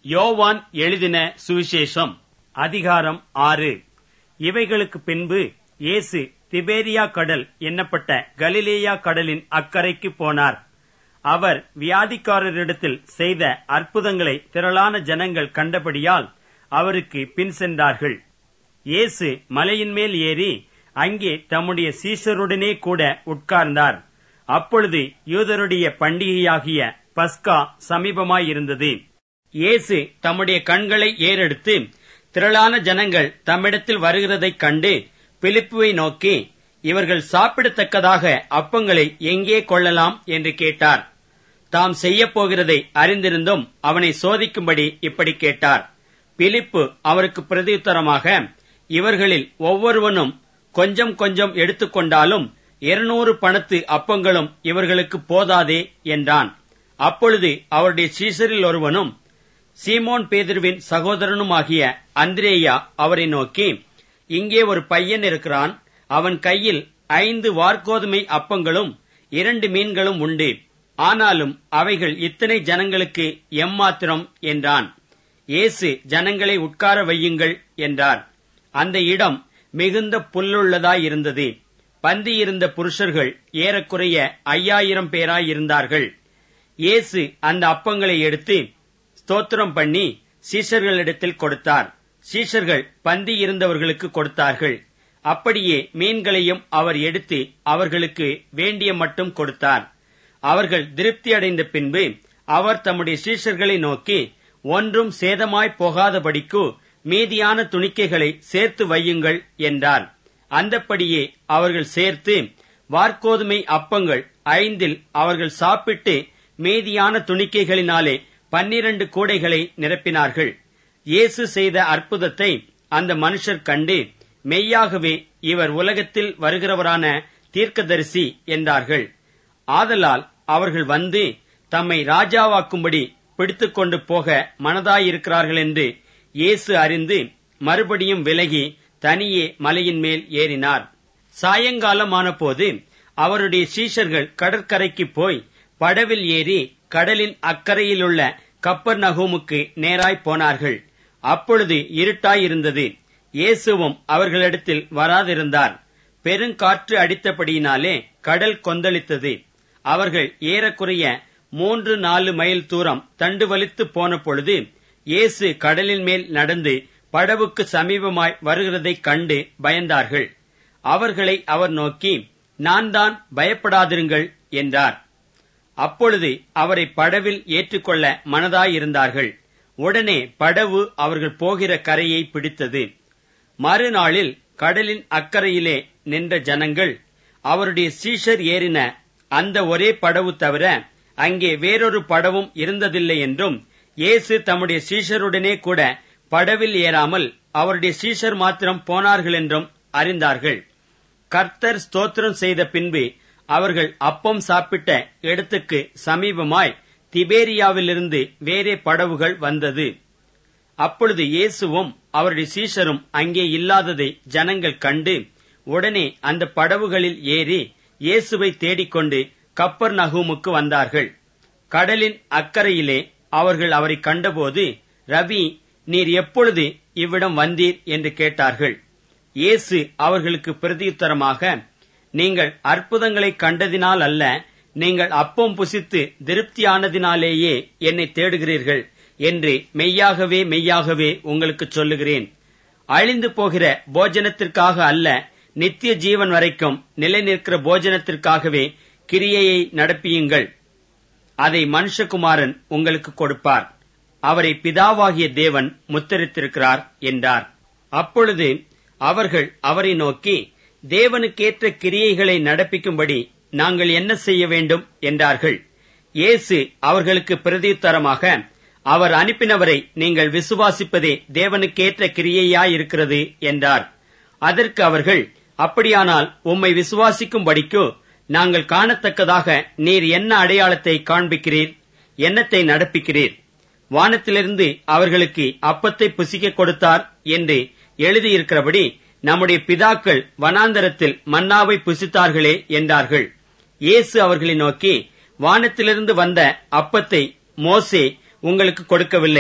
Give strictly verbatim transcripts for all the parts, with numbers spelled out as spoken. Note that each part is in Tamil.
யோவான் எழுதின சுவிசேஷம் அதிகாரம் ஆறு. இவைகளுக்கு பின்பு இயேசு திபேரியா கடல் என்னப்பட்ட கலிலேயா கடலின் அக்கரைக்கு போனார். அவர் வியாதிக்காரரிடத்தில் செய்த அற்புதங்களை திரளான ஜனங்கள் கண்டபடியால் அவருக்கு பின் சென்றார்கள். இயேசு மலையின் மேல் ஏறி அங்கே தம்முடைய சீஷருடனே கூட உட்கார்ந்தார். அப்பொழுது யூதருடைய பண்டிகையாகிய பஸ்கா சமீபமாயிருந்தது. இயேசு தம்முடைய கண்களை ஏறெடுத்து திரளான ஜனங்கள் தம்மிடத்தில் வருகிறதைக் கண்டு பிலிப்புவை நோக்கி, இவர்கள் சாப்பிடத்தக்கதாக அப்பங்களை எங்கே கொள்ளலாம் என்று கேட்டார். தாம் செய்யப்போகிறதை அறிந்திருந்தும் அவனை சோதிக்கும்படி இப்படி கேட்டார். பிலிப்பு அவருக்கு பிரதியுத்தரமாக, இவர்களில் ஒவ்வொருவனும் கொஞ்சம் கொஞ்சம் எடுத்துக்கொண்டாலும் இருநூறு பணத்து அப்பங்களும் இவர்களுக்கு போதாதே என்றான். அப்பொழுது அவருடைய சீஷரில் ஒருவனும் சீமோன் பேதுருவின் சகோதரனுமாகிய அந்திரேயா அவரை நோக்கி, இங்கே ஒரு பையன் இருக்கிறான். அவன் கையில் ஐந்து வார்கோதுமை அப்பங்களும் இரண்டு மீன்களும் உண்டு. ஆனாலும் அவைகள் இத்தனை ஜனங்களுக்கு எம்மாத்திரம் என்றான். இயேசு ஜனங்களை உட்கார வையுங்கள் என்றார். அந்த இடம் மிகுந்த புல்லுள்ளதாயிருந்தது. பந்தியிருந்த புருஷர்கள் ஏறக்குறைய ஐயாயிரம் பேராயிருந்தார்கள். இயேசு அந்த அப்பங்களை எடுத்து ஸ்தோத்திரம் பண்ணி சீஷர்களிடத்தில் கொடுத்தார். சீஷர்கள் பந்தி இருந்தவர்களுக்கு கொடுத்தார்கள். அப்படியே மீன்களையும் அவர் எடுத்து அவர்களுக்கு வேண்டிய மட்டும் கொடுத்தார். அவர்கள் திருப்தி அடைந்த பின்பு அவர் தம்முடைய சீஷர்களை நோக்கி, ஒன்றும் சேதமாய் போகாதபடிக்கு மீதியான துணிக்கைகளை சேர்த்து வையுங்கள் என்றார். அந்தப்படியே அவர்கள் சேர்த்து வார்கோதுமை அப்பங்கள் ஐந்தில் அவர்கள் சாப்பிட்டு மீதியான துணிக்கைகளினாலே பன்னிரண்டு கூடைகளை நிரப்பினார்கள். இயேசு செய்த அற்புதத்தை அந்த மனுஷர் கண்டு, மெய்யாகவே இவர் உலகத்தில் வருகிறவரான தீர்க்கதரிசி என்றார்கள். ஆதலால் அவர்கள் வந்து தம்மை ராஜாவாக்கும்படி பிடித்துக் கொண்டு போக மனதாயிருக்கிறார்கள் என்று இயேசு அறிந்து மறுபடியும் விலகி தனியே மலையின் மேல் ஏறினார். சாயங்காலமான போது அவருடைய சீஷர்கள் கடற்கரைக்கு போய் படவில் ஏறி கடலின் அக்கறையிலுள்ள கப்பர்நகூமுக்கு நேராய் போனார்கள். அப்பொழுது இருட்டாயிருந்தது. இயேசுவும் அவர்களிடத்தில் வராதிருந்தார். பெருங்காற்று அடித்தபடியினாலே கடல் கொந்தளித்தது. அவர்கள் ஏறக்குறைய மூன்று நாலு மைல் தூரம் தண்டு வலித்து போன பொழுது இயேசு கடலின் மேல் நடந்து படவுக்கு சமீபமாய் வருகிறதைக் கண்டு பயந்தார்கள். அவர்களை அவர் நோக்கி, நான் தான், பயப்படாதிருங்கள் என்றார். அப்பொழுது அவரை படவில் ஏற்றுக்கொள்ள மனதாயிருந்தார்கள். உடனே படவு அவர்கள் போகிற கரையை பிடித்தது. மறுநாளில் கடலின் அக்கறையிலே நின்ற ஜனங்கள் அவருடைய சீஷர் ஏறின அந்த ஒரே படவு தவிர அங்கே வேறொரு படவும் இருந்ததில்லை என்றும், இயேசு தம்முடைய சீஷருடனே கூட படவில் ஏறாமல் அவருடைய சீஷர் மாத்திரம் போனார்கள் என்றும் அறிந்தார்கள். கர்த்தர் ஸ்தோத்திரம் செய்த பின்பு அவர்கள் அப்பம் சாப்பிட்ட இடத்துக்கு சமீபமாய் திபேரியாவிலிருந்து வேறே படவுகள் வந்தது. அப்பொழுது இயேசுவும் அவருடைய சீஷரும் அங்கே இல்லாததை ஜனங்கள் கண்டு உடனே அந்த படவுகளில் ஏறி இயேசுவை தேடிக்கொண்டு கப்பர்நகூமுக்கு வந்தார்கள். கடலின் அக்கறையிலே அவர்கள் அவரை கண்டபோது, ரபி, நீர் எப்பொழுது இவ்விடம் வந்தீர் என்று கேட்டார்கள். இயேசு அவர்களுக்கு பிரதியுத்தரமாக, நீங்கள் அற்புதங்களை கண்டதினால் அல்ல, நீங்கள் அப்பம் புசித்து திருப்தியானதினாலேயே என்னை தேடுகிறீர்கள் என்று மெய்யாகவே மெய்யாகவே உங்களுக்கு சொல்லுகிறேன். அழிந்து போகிற போஜனத்திற்காக அல்ல, நித்திய ஜீவன் வரைக்கும் நிலை நிற்கிற போஜனத்திற்காகவே கிரியையை நடப்பியுங்கள். அதை மனுஷகுமாரன் உங்களுக்கு கொடுப்பார். அவரை பிதாவாகிய தேவன் முத்திரித்திருக்கிறார் என்றார். அப்பொழுது அவர்கள் அவரை நோக்கி, தேவனுக்கேற்ற கிரியைகளை நடப்பிக்கும்படி நாங்கள் என்ன செய்ய வேண்டும் என்றார்கள். இயேசு அவர்களுக்கு பிரதியுத்தரமாக, அவர் அனுப்பினவரை நீங்கள் விசுவாசிப்பதே தேவனுக்கேற்ற கிரியையாயிருக்கிறது என்றார். அதற்கு அவர்கள், அப்படியானால் உம்மை விசுவாசிக்கும்படிக்கு நாங்கள் காணத்தக்கதாக நீர் என்ன அடையாளத்தை காண்பிக்கிறீர், என்னத்தை நடப்பிக்கிறீர்? வானத்திலிருந்து அவர்களுக்கு அப்பத்தை புசிக்க கொடுத்தார் என்று எழுதியிருக்கிறபடி நம்முடைய பிதாக்கள் வனாந்தரத்தில் மன்னாவை புசித்தார்களே என்றார்கள். இயேசு அவர்களை நோக்கி, வானத்திலிருந்து வந்த அப்பத்தை மோசே உங்களுக்கு கொடுக்கவில்லை,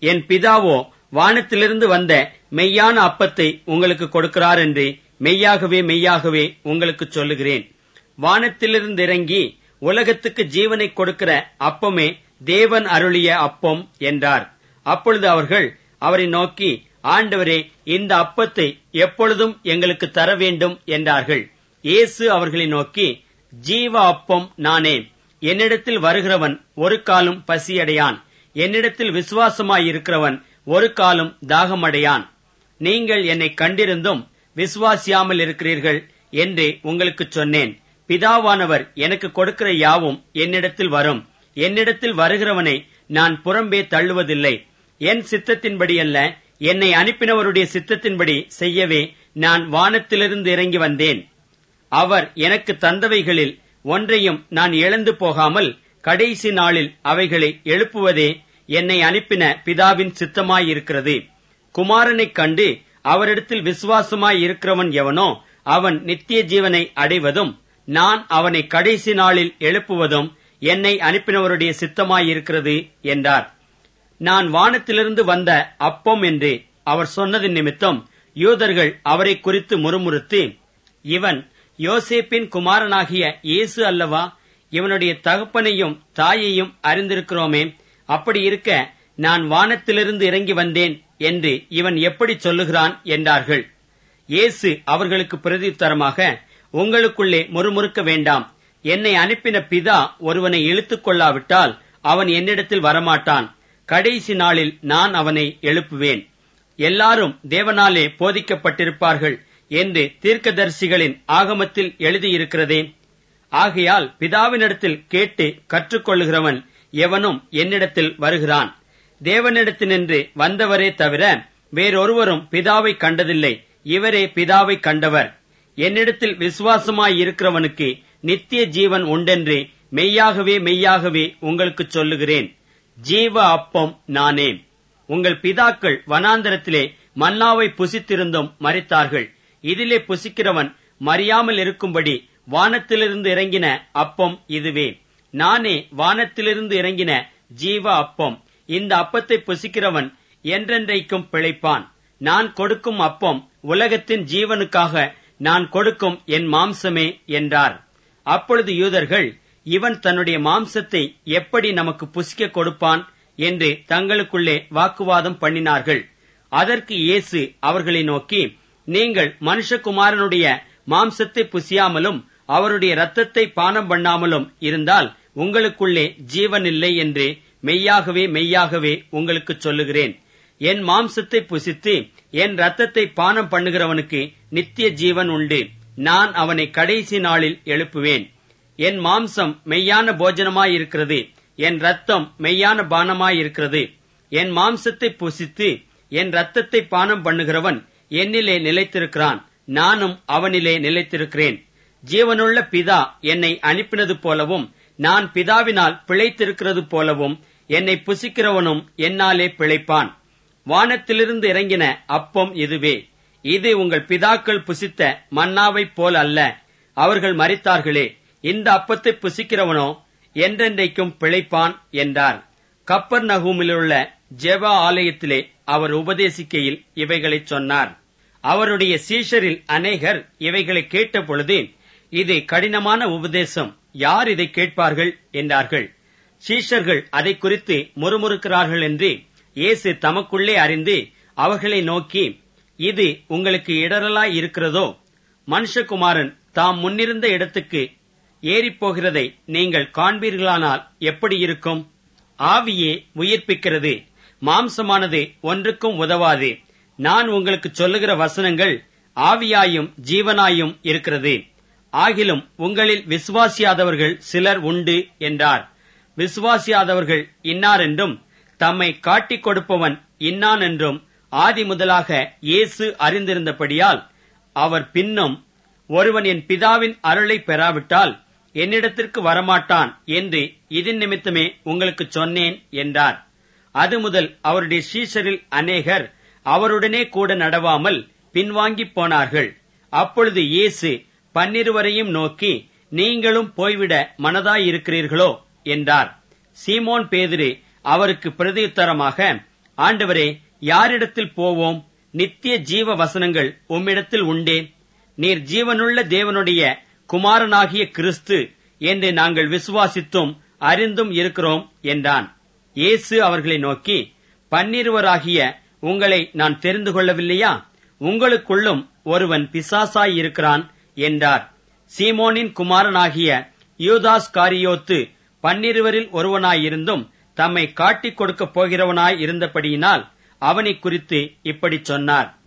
என் பிதாவோ வானத்திலிருந்து வந்த மெய்யான அப்பத்தை உங்களுக்கு கொடுக்கிறார் என்று மெய்யாகவே மெய்யாகவே உங்களுக்கு சொல்லுகிறேன். வானத்திலிருந்து இறங்கி உலகத்துக்கு ஜீவனை கொடுக்கிற அப்பமே தேவன் அருளிய அப்பம் என்றார். அப்பொழுது அவர்கள் அவரை நோக்கி, ஆண்டவரே, இந்த அப்பத்தை எப்பொழுதும் எங்களுக்கு தர வேண்டும் என்றார்கள். இயேசு அவர்களை நோக்கி, ஜீவ அப்பம் நானே. என்னிடத்தில் வருகிறவன் ஒரு காலும் பசியடையான். என்னிடத்தில் விசுவாசமாயிருக்கிறவன் ஒரு காலும் தாகமடையான். நீங்கள் என்னை கண்டிருந்தும் விசுவாசியாமல் இருக்கிறீர்கள் என்று உங்களுக்கு சொன்னேன். பிதாவானவர் எனக்கு கொடுக்கிற யாவும் என்னிடத்தில் வரும். என்னிடத்தில் வருகிறவனை நான் புறம்பே தள்ளுவதில்லை. என் சித்தத்தின்படி அல்ல, என்னை அனுப்பினவருடைய சித்தத்தின்படி செய்யவே நான் வானத்திலிருந்து இறங்கி வந்தேன். அவர் எனக்கு தந்தவைகளில் ஒன்றையும் நான் இழந்து போகாமல் கடைசி நாளில் அவைகளை எழுப்புவதே என்னை அனுப்பின பிதாவின் சித்தமாயிருக்கிறது. குமாரனைக் கண்டு அவரிடத்தில் விசுவாசமாயிருக்கிறவன் எவனோ அவன் நித்திய ஜீவனை அடைவதும் நான் அவனை கடைசி நாளில் எழுப்புவதும் என்னை அனுப்பினவருடைய சித்தமாயிருக்கிறது என்றார். நான் வானத்திலிருந்து வந்த அப்பம் என்று அவர் சொன்னது நிமித்தம் யூதர்கள் அவரை குறித்து முறுமுறுத்து, இவன் யோசேப்பின் குமாரனாகிய இயேசு அல்லவா? இவனுடைய தகப்பனையும் தாயையும் அறிந்திருக்கிறோமே. அப்படி இருக்க நான் வானத்திலிருந்து இறங்கி வந்தேன் என்று இவன் எப்படி சொல்லுகிறான் என்றார்கள். இயேசு அவர்களுக்கு பிரதியுத்தரமாக, உங்களுக்குள்ளே முறுமுறுக்க வேண்டாம். என்னை அனுப்பின பிதா ஒருவனை இழுத்துக் கொள்ளாவிட்டால் அவன் என்னிடத்தில் வரமாட்டான். கடைசி நாளில் நான் அவனை எழுப்புவேன். எல்லாரும் தேவனாலே போதிக்கப்பட்டிருப்பார்கள் என்று தீர்க்கதரிசிகளின் ஆகமத்தில் எழுதியிருக்கிறதே. ஆகையால் பிதாவினிடத்தில் கேட்டு கற்றுக்கொள்ளுகிறவன் எவனும் என்னிடத்தில் வருகிறான். தேவனிடத்தினின்று வந்தவரே தவிர வேறொருவரும் பிதாவை கண்டதில்லை. இவரே பிதாவை கண்டவர். என்னிடத்தில் விசுவாசமாயிருக்கிறவனுக்கு நித்திய ஜீவன் உண்டென்று மெய்யாகவே மெய்யாகவே உங்களுக்கு சொல்லுகிறேன். ஜீவ அப்பம் நானே. உங்கள் பிதாக்கள் வனாந்தரத்திலே மன்னாவை புசித்திருந்தும் மரித்தார்கள். இதிலே புசிக்கிறவன் மறியாமல் இருக்கும்படி வானத்திலிருந்து இறங்கின அப்பம் இதுவே. நானே வானத்திலிருந்து இறங்கின ஜீவ அப்பம். இந்த அப்பத்தை புசிக்கிறவன் என்றென்றைக்கும் பிழைப்பான். நான் கொடுக்கும் அப்பம் உலகத்தின் ஜீவனுக்காக நான் கொடுக்கும் என் மாம்சமே என்றார். அப்பொழுது யூதர்கள், இவன் தன்னுடைய மாம்சத்தை எப்படி நமக்கு புசிக்க கொடுப்பான் என்று தங்களுக்குள்ளே வாக்குவாதம் பண்ணினார்கள். அதற்கு இயேசு அவர்களை நோக்கி, நீங்கள் மனுஷகுமாரனுடைய மாம்சத்தை புசியாமலும் அவருடைய இரத்தத்தை பானம் பண்ணாமலும் இருந்தால் உங்களுக்குள்ளே ஜீவன் இல்லை என்று மெய்யாகவே மெய்யாகவே உங்களுக்கு சொல்லுகிறேன். என் மாம்சத்தை புசித்து என் இரத்தத்தை பானம் பண்ணுகிறவனுக்கு நித்திய ஜீவன் உண்டு. நான் அவனை கடைசி நாளில் எழுப்புவேன். என் மாம்சம் மெய்யான போஜனமாயிருக்கிறது, என் இரத்தம் மெய்யான பானமாயிருக்கிறது. என் மாம்சத்தை புசித்து என் இரத்தத்தை பானம் பண்ணுகிறவன் என்னிலே நிலைத்திருக்கிறான், நானும் அவனிலே நிலைத்திருக்கிறேன். ஜீவனுள்ள பிதா என்னை அனுப்பினது போலவும் நான் பிதாவினால் பிழைத்திருக்கிறது போலவும் என்னை புசிக்கிறவனும் என்னாலே பிழைப்பான். வானத்திலிருந்து இறங்கின அப்பம் இதுவே. இது உங்கள் பிதாக்கள் புசித்த மன்னாவைப் போல் அல்ல. அவர்கள் மரித்தார்களே. இந்த அப்பத்தை புசிக்கிறவனோ என்றென்றைக்கும் பிழைப்பான் என்றார். கப்பர்நகூமிலுள்ள ஜெப ஆலயத்திலே அவர் உபதேசிக்கையில் இவைகளைச் சொன்னார். அவருடைய சீஷரில் அநேகர் இவைகளை கேட்ட பொழுது, இது கடினமான உபதேசம், யார் இதை கேட்பார்கள் என்றார்கள். சீஷர்கள் அதை குறித்து முறுமுறுக்கிறார்கள் என்று இயேசு தமக்குள்ளே அறிந்து அவர்களை நோக்கி, இது உங்களுக்கு இடரலாய் இருக்கிறதோ? மனுஷகுமாரன் தாம் முன்னிருந்த இடத்துக்கு ஏறிப்போகிறதை நீங்கள் காண்பீர்களானால் எப்படி இருக்கும்? ஆவியே உயிர்ப்பிக்கிறது, மாம்சமானது ஒன்றுக்கும் உதவாது. நான் உங்களுக்கு சொல்லுகிற வசனங்கள் ஆவியாயும் ஜீவனாயும் இருக்கிறது. ஆகிலும் உங்களில் விசுவாசியாதவர்கள் சிலர் உண்டு என்றார். விசுவாசியாதவர்கள் இன்னார் என்றும் தம்மை காட்டிக் கொடுப்பவன் இன்னான் என்றும் ஆதி முதலாக இயேசு அறிந்திருந்தபடியால் அவர் பின்னும், ஒருவன் என் பிதாவின் அருளை பெறாவிட்டால் என்னிடத்திற்கு வரமாட்டான் என்று இதன் நிமித்தமே உங்களுக்கு சொன்னேன் என்றார். அது முதல் அவருடைய சீஷரில் அநேகர் அவருடனே கூட நடவாமல் பின்வாங்கிப் போனார்கள். அப்பொழுது இயேசு பன்னிருவரையும் நோக்கி, நீங்களும் போய்விட மனதாயிருக்கிறீர்களோ என்றார். சீமோன் பேதுரு அவருக்கு பிரதியுத்தரமாக, ஆண்டவரே, யாரிடத்தில் போவோம்? நித்திய ஜீவ வசனங்கள் உம்மிடத்தில் உண்டே. நீர் ஜீவனுள்ள தேவனுடைய குமாரனாகிய கிறிஸ்து என்று நாங்கள் விசுவாசித்தும் அறிந்தும் இருக்கிறோம் என்றான். இயேசு அவர்களை நோக்கி, பன்னிருவராகிய உங்களை நான் தெரிந்து கொள்ளவில்லையா? உங்களுக்குள்ளும் ஒருவன் பிசாசாயிருக்கிறான் என்றார். சீமோனின் குமாரனாகிய யூதாஸ் காரியோத்து பன்னிருவரில் ஒருவனாயிருந்தும் தம்மை காட்டிக் கொடுக்கப் போகிறவனாய் இருந்தபடியினால் அவனை குறித்து இப்படி சொன்னார்.